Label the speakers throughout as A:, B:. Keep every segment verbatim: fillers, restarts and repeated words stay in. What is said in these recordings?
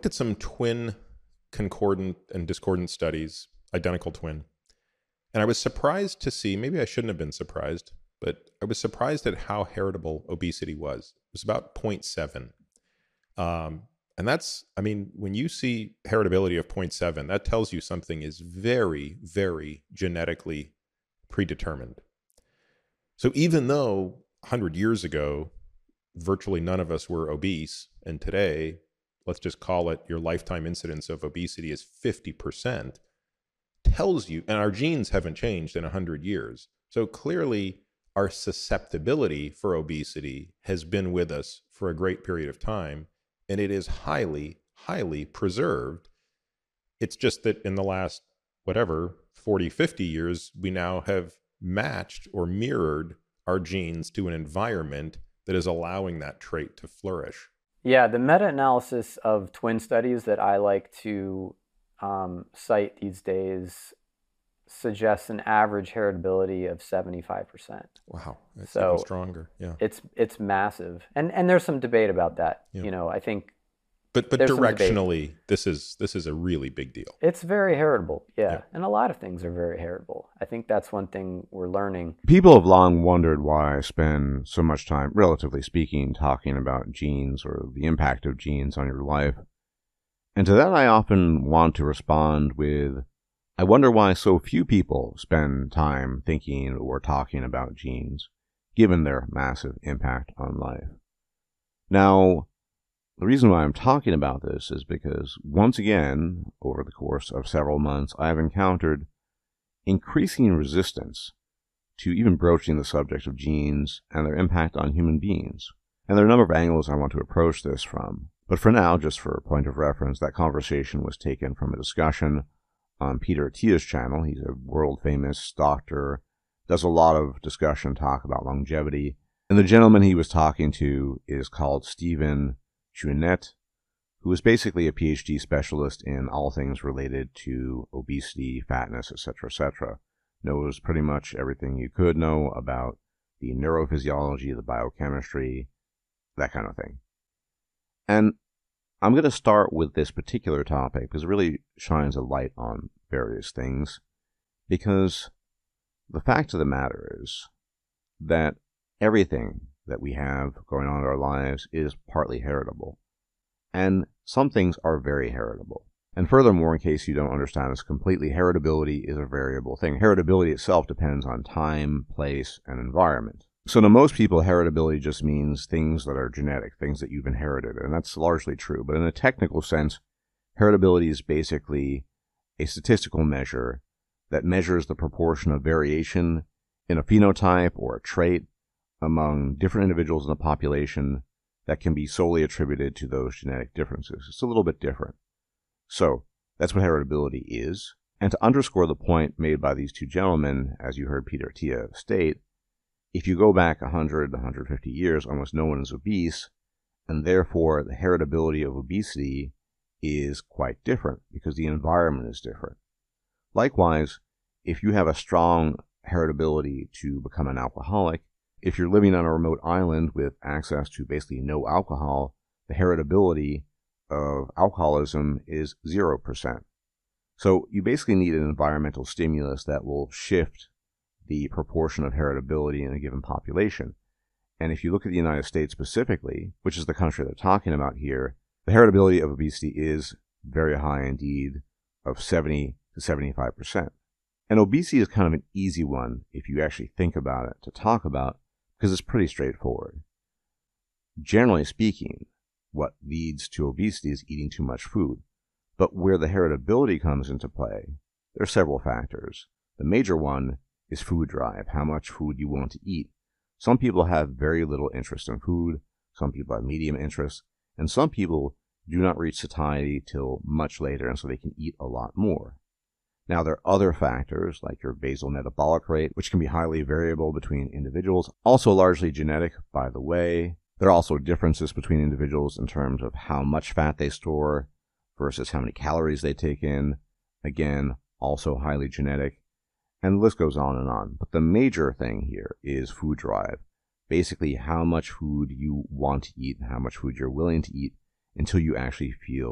A: looked at some twin concordant and discordant studies, identical twin, and I was surprised to see, maybe I shouldn't have been surprised, but I was surprised at how heritable obesity was. It was about zero point seven. Um, and that's, I mean, when you see heritability of zero point seven, that tells you something is very, very genetically predetermined. So even though one hundred years ago, virtually none of us were obese, and today, let's just call it your lifetime incidence of obesity is fifty percent, tells you, and our genes haven't changed in one hundred years. So clearly, our susceptibility for obesity has been with us for a great period of time, and it is highly, highly preserved. It's just that in the last, whatever, forty, fifty years, we now have matched or mirrored our genes to an environment that is allowing that trait to flourish.
B: Yeah, the meta-analysis of twin studies that I like to um, cite these days suggests an average heritability of seventy-five percent.
A: Wow, that's
B: so
A: even stronger. Yeah,
B: it's it's massive, and and there's some debate about that.
A: Yeah.
B: You know, I think.
A: But but directionally, this is this is a really big deal.
B: It's very heritable, yeah.
A: Yeah.
B: And a lot of things are very heritable. I think that's one thing we're learning.
C: People have long wondered why I spend so much time, relatively speaking, talking about genes or the impact of genes on your life. And to that I often want to respond with, I wonder why so few people spend time thinking or talking about genes, given their massive impact on life. Now, the reason why I'm talking about this is because, once again, over the course of several months, I have encountered increasing resistance to even broaching the subject of genes and their impact on human beings. And there are a number of angles I want to approach this from. But for now, just for a point of reference, that conversation was taken from a discussion on Peter Attia's channel. He's a world-famous doctor, does a lot of discussion, talk about longevity. And the gentleman he was talking to is called Stephen Chouinette, who is basically a PhD specialist in all things related to obesity, fatness, et cetera, et cetera. Knows pretty much everything you could know about the neurophysiology, the biochemistry, that kind of thing. And I'm going to start with this particular topic because it really shines a light on various things. Because the fact of the matter is that everything that we have going on in our lives is partly heritable. And some things are very heritable. And furthermore, in case you don't understand this completely, heritability is a variable thing. Heritability itself depends on time, place, and environment. So to most people, heritability just means things that are genetic, things that you've inherited, and that's largely true. But in a technical sense, heritability is basically a statistical measure that measures the proportion of variation in a phenotype or a trait among different individuals in the population that can be solely attributed to those genetic differences. It's a little bit different. So that's what heritability is. And to underscore the point made by these two gentlemen, as you heard Peter Attia state, if you go back one hundred, one hundred fifty years, almost no one is obese, and therefore the heritability of obesity is quite different because the environment is different. Likewise, if you have a strong heritability to become an alcoholic, if you're living on a remote island with access to basically no alcohol, the heritability of alcoholism is zero percent. So you basically need an environmental stimulus that will shift the proportion of heritability in a given population. And if you look at the United States specifically, which is the country they're talking about here, the heritability of obesity is very high indeed, of seventy to seventy-five percent. And obesity is kind of an easy one, if you actually think about it, to talk about, because it's pretty straightforward. Generally speaking, what leads to obesity is eating too much food. But where the heritability comes into play, there are several factors. The major one is food drive, how much food you want to eat. Some people have very little interest in food, some people have medium interest, and some people do not reach satiety till much later, and so they can eat a lot more. Now, there are other factors, like your basal metabolic rate, which can be highly variable between individuals, also largely genetic, by the way. There are also differences between individuals in terms of how much fat they store versus how many calories they take in. Again, also highly genetic. And the list goes on and on. But the major thing here is food drive. Basically, how much food you want to eat and how much food you're willing to eat until you actually feel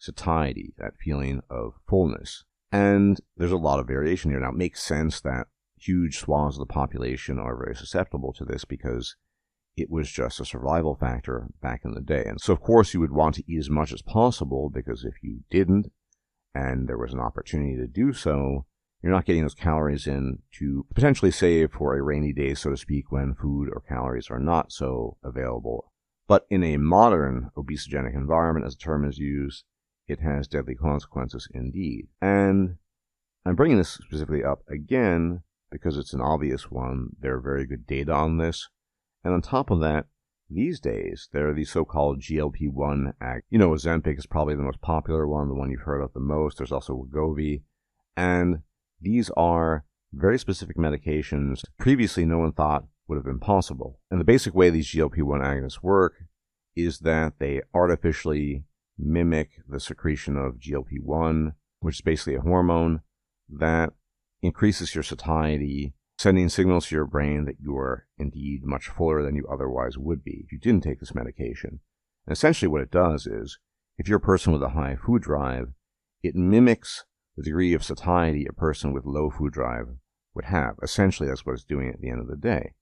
C: satiety, that feeling of fullness. And there's a lot of variation here. Now, it makes sense that huge swaths of the population are very susceptible to this because it was just a survival factor back in the day. And so, of course, you would want to eat as much as possible, because if you didn't, and there was an opportunity to do so, you're not getting those calories in to potentially save for a rainy day, so to speak, when food or calories are not so available. But in a modern obesogenic environment, as the term is used, it has deadly consequences indeed. And I'm bringing this specifically up again because it's an obvious one. There are very good data on this. And on top of that, these days, there are these so-called G L P one ag- You know, Ozempic is probably the most popular one, the one you've heard of the most. There's also Wegovy. And these are very specific medications previously no one thought would have been possible. And the basic way these G L P one agonists work is that they artificially mimic the secretion of G L P one, which is basically a hormone that increases your satiety, sending signals to your brain that you are indeed much fuller than you otherwise would be if you didn't take this medication. And essentially what it does is, if you're a person with a high food drive, it mimics the degree of satiety a person with low food drive would have. Essentially, that's what it's doing at the end of the day.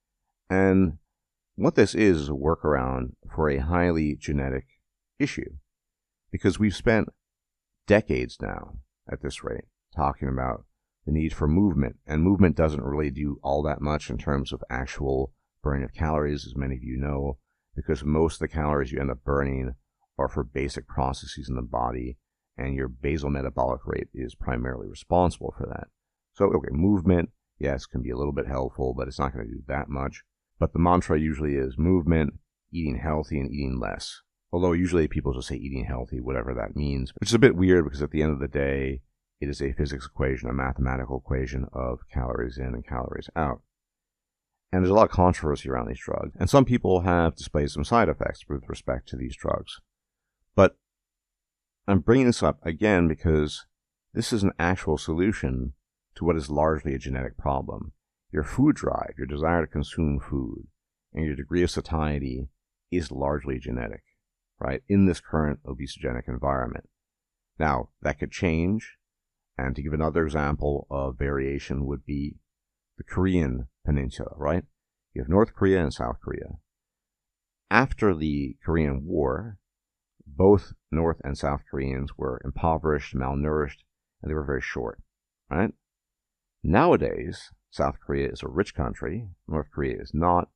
C: And what this is is a workaround for a highly genetic issue, because we've spent decades now at this rate talking about the need for movement, and movement doesn't really do all that much in terms of actual burning of calories, as many of you know, because most of the calories you end up burning are for basic processes in the body, and your basal metabolic rate is primarily responsible for that. So, okay, movement, yes, can be a little bit helpful, but it's not going to do that much. But the mantra usually is movement, eating healthy, and eating less. Although usually people just say eating healthy, whatever that means, which is a bit weird because at the end of the day, it is a physics equation, a mathematical equation of calories in and calories out. And there's a lot of controversy around these drugs. And some people have displayed some side effects with respect to these drugs. But I'm bringing this up again because this is an actual solution to what is largely a genetic problem. Your food drive, your desire to consume food, and your degree of satiety is largely genetic, right, in this current obesogenic environment. Now, that could change. And to give another example of variation would be the Korean Peninsula, right? You have North Korea and South Korea. After the Korean War, both North and South Koreans were impoverished, malnourished, and they were very short, right? Nowadays, South Korea is a rich country, North Korea is not,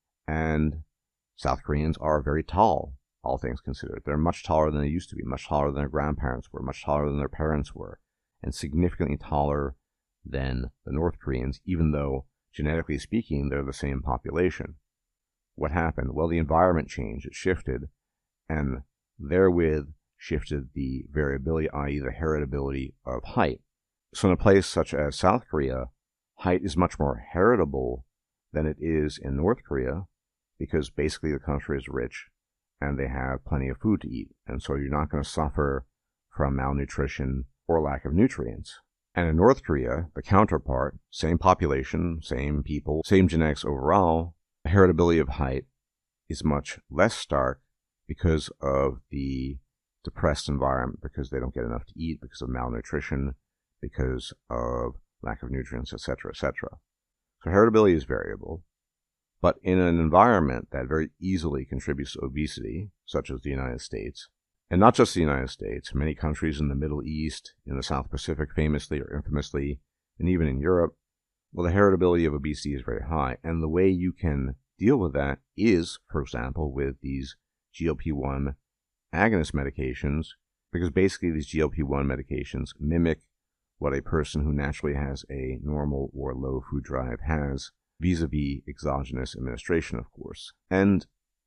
C: and South Koreans are very tall, all things considered. They're much taller than they used to be, much taller than their grandparents were, much taller than their parents were, and significantly taller than the North Koreans, even though, genetically speaking, they're the same population. What happened? Well, the environment changed, it shifted, and therewith shifted the variability, that is the heritability of height. So in a place such as South Korea, height is much more heritable than it is in North Korea, because basically the country is rich, and they have plenty of food to eat, and so you're not going to suffer from malnutrition or lack of nutrients. And in North Korea, the counterpart, same population, same people, same genetics overall, the heritability of height is much less stark because of the depressed environment, because they don't get enough to eat, because of malnutrition, because of lack of nutrients, et cetera, et cetera. So heritability is variable, but in an environment that very easily contributes to obesity, such as the United States, and not just the United States, many countries in the Middle East, in the South Pacific famously or infamously, and even in Europe, well, the heritability of obesity is very high. And the way you can deal with that is, for example, with these G L P one agonist medications, because basically these G L P one medications mimic what a person who naturally has a normal or low food drive has, vis-a-vis exogenous administration, of course. And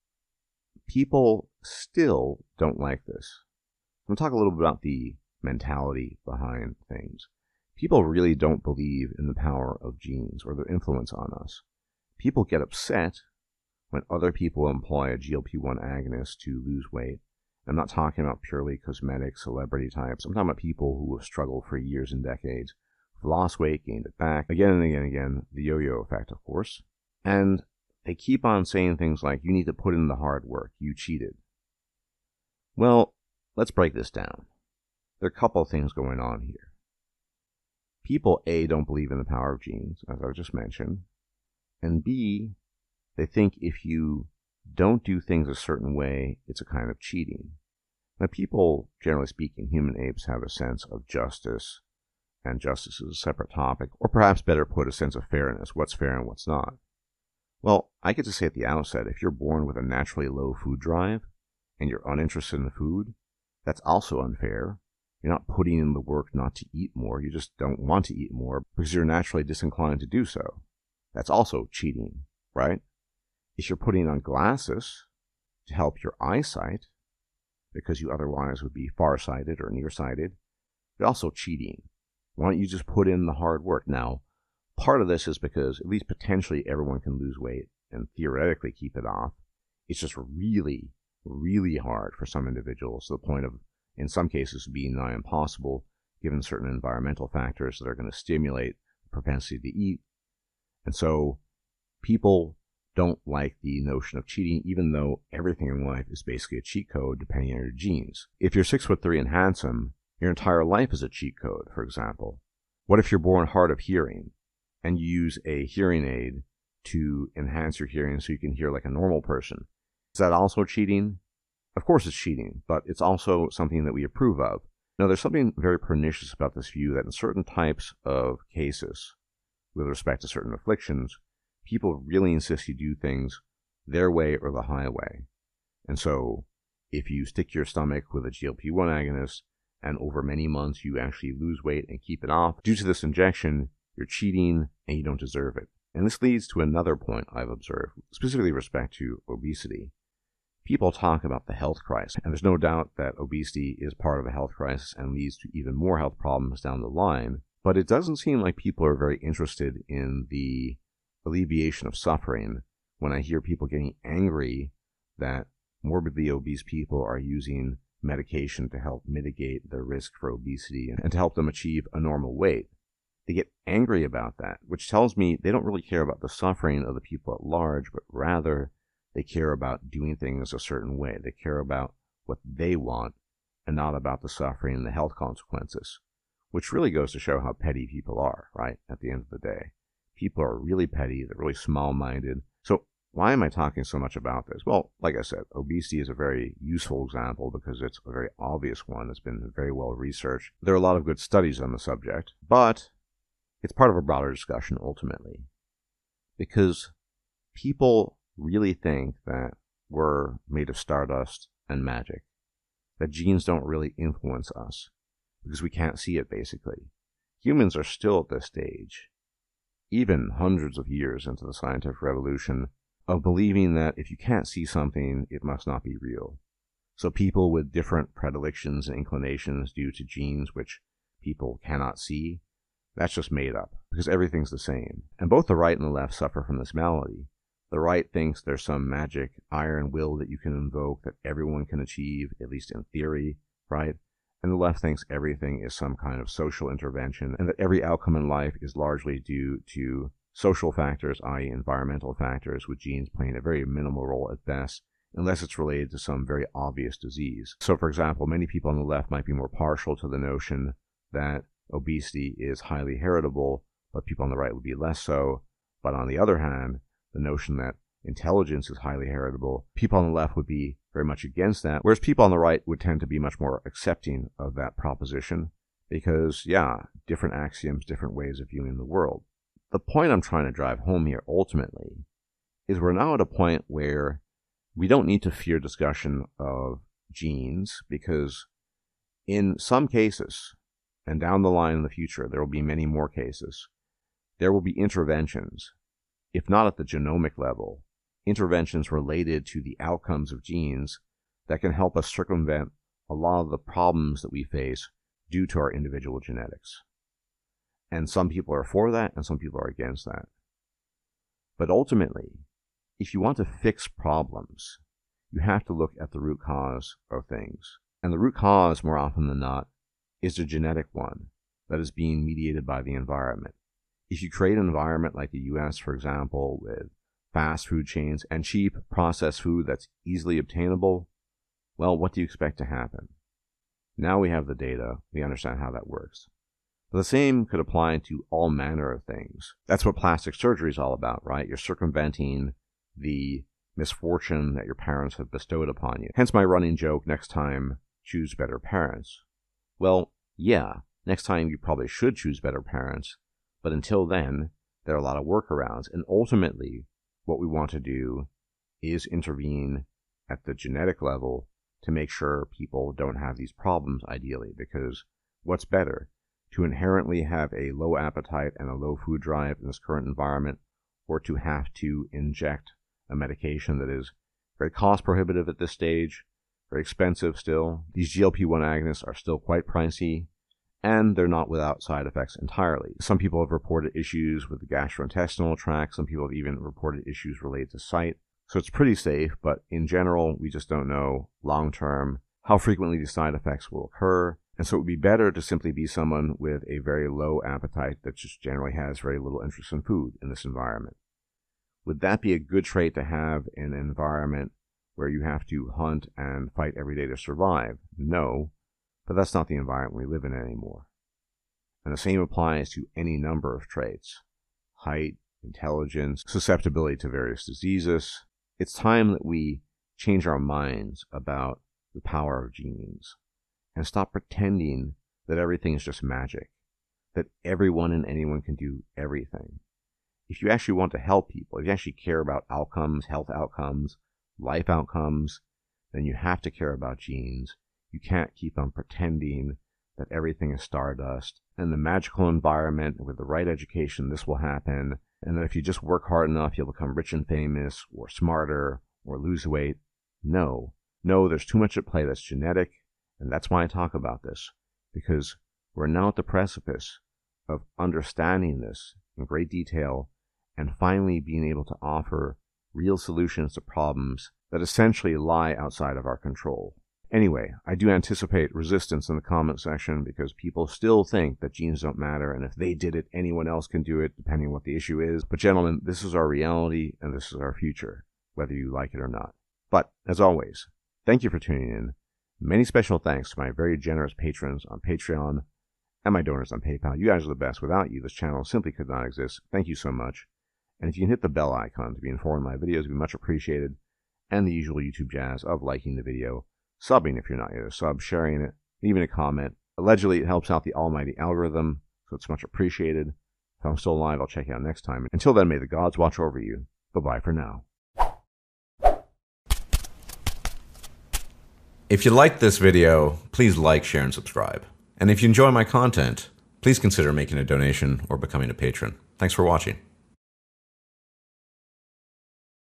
C: people still don't like this. I'm going to talk a little bit about the mentality behind things. People really don't believe in the power of genes or their influence on us. People get upset when other people employ a G L P one agonist to lose weight. I'm not talking about purely cosmetic celebrity types. I'm talking about people who have struggled for years and decades, lost weight, gained it back, again and again and again, the yo-yo effect, of course. And they keep on saying things like, you need to put in the hard work, you cheated. Well, let's break this down. There are a couple of things going on here. People, A, don't believe in the power of genes, as I just mentioned, and B, they think if you don't do things a certain way, it's a kind of cheating. Now, people, generally speaking, human apes have a sense of justice, and justice is a separate topic, or perhaps better put, a sense of fairness, what's fair and what's not. Well, I get to say at the outset, if you're born with a naturally low food drive, and you're uninterested in the food, that's also unfair. You're not putting in the work not to eat more, you just don't want to eat more because you're naturally disinclined to do so. That's also cheating, right? If you're putting on glasses to help your eyesight, because you otherwise would be farsighted or nearsighted, you're also cheating. Why don't you just put in the hard work? Now, part of this is because at least potentially everyone can lose weight and theoretically keep it off. It's just really, really hard for some individuals to the point of, in some cases, being nigh impossible given certain environmental factors that are going to stimulate the propensity to eat. And so people don't like the notion of cheating, even though everything in life is basically a cheat code depending on your genes. If you're six foot three and handsome, your entire life is a cheat code, for example. What if you're born hard of hearing and you use a hearing aid to enhance your hearing so you can hear like a normal person? Is that also cheating? Of course it's cheating, but it's also something that we approve of. Now, there's something very pernicious about this view that in certain types of cases, with respect to certain afflictions, people really insist you do things their way or the highway. And so, if you stick your stomach with a G L P one agonist, and over many months you actually lose weight and keep it off, due to this injection, you're cheating and you don't deserve it. And this leads to another point I've observed, specifically with respect to obesity. People talk about the health crisis, and there's no doubt that obesity is part of a health crisis and leads to even more health problems down the line, but it doesn't seem like people are very interested in the alleviation of suffering when I hear people getting angry that morbidly obese people are using medication to help mitigate their risk for obesity and to help them achieve a normal weight. They get angry about that, which tells me they don't really care about the suffering of the people at large, but rather they care about doing things a certain way. They care about what they want and not about the suffering and the health consequences, which really goes to show how petty people are, right, at the end of the day. People are really petty, they're really small-minded. So why am I talking so much about this? Well, like I said, obesity is a very useful example because it's a very obvious one. It's been very well researched. There are a lot of good studies on the subject, but it's part of a broader discussion ultimately. Because people really think that we're made of stardust and magic, that genes don't really influence us because we can't see it basically. Humans are still at this stage, even hundreds of years into the scientific revolution, of believing that if you can't see something, it must not be real. So people with different predilections and inclinations due to genes which people cannot see, that's just made up, because everything's the same. And both the right and the left suffer from this malady. The right thinks there's some magic iron will that you can invoke that everyone can achieve, at least in theory, right? And the left thinks everything is some kind of social intervention, and that every outcome in life is largely due to social factors, that is environmental factors, with genes playing a very minimal role at best, unless it's related to some very obvious disease. So, for example, many people on the left might be more partial to the notion that obesity is highly heritable, but people on the right would be less so. But on the other hand, the notion that intelligence is highly heritable, people on the left would be very much against that, whereas people on the right would tend to be much more accepting of that proposition because, yeah, different axioms, different ways of viewing the world. The point I'm trying to drive home here ultimately is we're now at a point where we don't need to fear discussion of genes because in some cases, and down the line in the future, there will be many more cases, there will be interventions, if not at the genomic level, interventions related to the outcomes of genes that can help us circumvent a lot of the problems that we face due to our individual genetics. And some people are for that, and some people are against that. But ultimately, if you want to fix problems, you have to look at the root cause of things. And the root cause, more often than not, is a genetic one that is being mediated by the environment. If you create an environment like the U S, for example, with fast food chains and cheap processed food that's easily obtainable, well, what do you expect to happen? Now we have the data. We understand how that works. But the same could apply to all manner of things. That's what plastic surgery is all about, right? You're circumventing the misfortune that your parents have bestowed upon you. Hence my running joke, next time, choose better parents. Well, yeah, next time you probably should choose better parents, but until then, there are a lot of workarounds. And ultimately, what we want to do is intervene at the genetic level to make sure people don't have these problems, ideally, because what's better? To inherently have a low appetite and a low food drive in this current environment, or to have to inject a medication that is very cost prohibitive at this stage, very expensive still. These G L P one agonists are still quite pricey, and they're not without side effects entirely. Some people have reported issues with the gastrointestinal tract. Some people have even reported issues related to sight. So it's pretty safe, but in general, we just don't know long-term how frequently these side effects will occur. And so it would be better to simply be someone with a very low appetite that just generally has very little interest in food in this environment. Would that be a good trait to have in an environment where you have to hunt and fight every day to survive? No, but that's not the environment we live in anymore. And the same applies to any number of traits: height, intelligence, susceptibility to various diseases. It's time that we change our minds about the power of genes and stop pretending that everything is just magic, that everyone and anyone can do everything. If you actually want to help people, if you actually care about outcomes, health outcomes, life outcomes, then you have to care about genes. You can't keep on pretending that everything is stardust. In the magical environment, with the right education, this will happen. And that if you just work hard enough, you'll become rich and famous, or smarter, or lose weight. No. No, there's too much at play that's genetic. And that's why I talk about this. Because we're now at the precipice of understanding this in great detail and finally being able to offer real solutions to problems that essentially lie outside of our control. Anyway, I do anticipate resistance in the comment section because people still think that genes don't matter, and if they did it, anyone else can do it, depending on what the issue is. But gentlemen, this is our reality, and this is our future, whether you like it or not. But, as always, thank you for tuning in. Many special thanks to my very generous patrons on Patreon and my donors on PayPal. You guys are the best. Without you, this channel simply could not exist. Thank you so much. And if you can hit the bell icon to be informed of my videos, it would be much appreciated. And the usual YouTube jazz of liking the video, subbing if you're not yet a sub, sharing it, leaving a comment. Allegedly, it helps out the almighty algorithm, so it's much appreciated. If I'm still alive, I'll check you out next time. Until then, may the gods watch over you. Bye-bye for now.
D: If you liked this video, please like, share, and subscribe. And if you enjoy my content, please consider making a donation or becoming a patron. Thanks for watching.